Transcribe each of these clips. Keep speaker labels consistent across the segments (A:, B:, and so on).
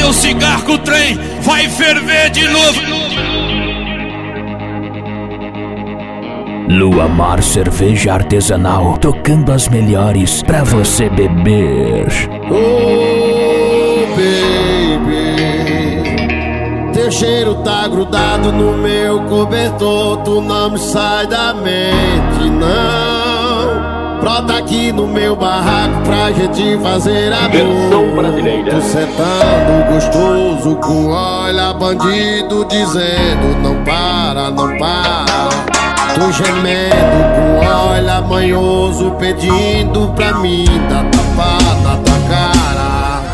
A: teu cigarro que o trem vai ferver de novo.
B: Lua Mar Cerveja Artesanal, tocando as melhores pra você beber.
C: Oh, baby, teu cheiro tá grudado no meu cobertor. Tu não me sai da mente, não. Brota aqui no meu barraco pra gente fazer amor.
D: Versão brasileira.
C: Tu sentando gostoso com olha bandido dizendo não para, não para. Tu gemendo com olha manhoso pedindo pra mim dar tapa na tua cara.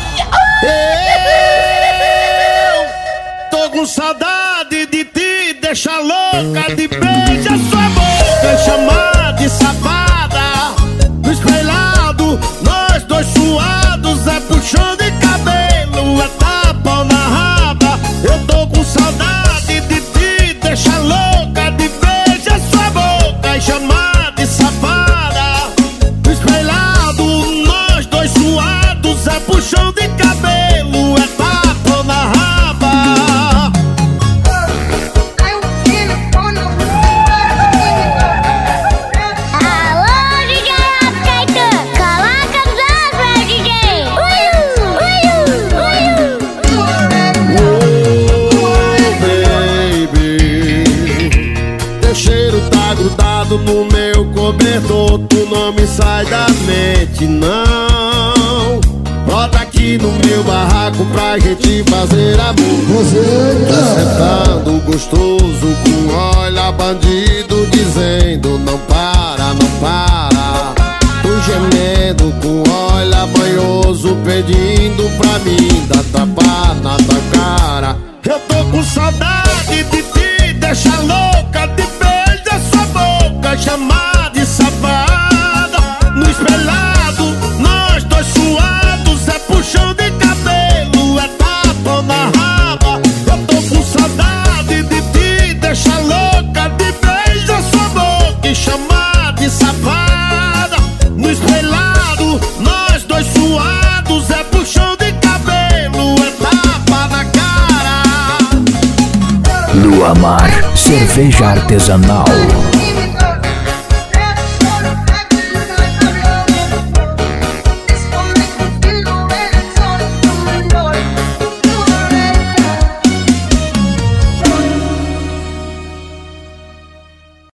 C: Eu tô com saudade de ti, deixa louca de beijar sua boca, chamar de safada. No espelhado, nós dois suados, é puxão de cabelo, é tapa na raba. Eu tô com saudade de ti, deixa louca de beijar sua boca e chamar de safada. No espelhado, nós dois suados, é puxão de cabelo, é tapa na raba. No meu cobertor, tu não me sai da mente, não. Bota aqui no meu barraco pra gente fazer amor. Tá sentando gostoso com olha bandido dizendo não para, não para. Tu gemendo com olha banhoso pedindo pra mim dar tapa na tua cara. Eu tô com saudade de ti, deixa louca de beijar sua boca, chamar de safada. No espelhado, nós dois suados, é puxão de cabelo, é tapa na raba. Eu tô com saudade de ti, deixa louca de beijar sua boca e chamar de safada. No espelhado, nós dois suados, é puxão de cabelo, é tapa na cara.
B: Lua Mar Cerveja Artesanal.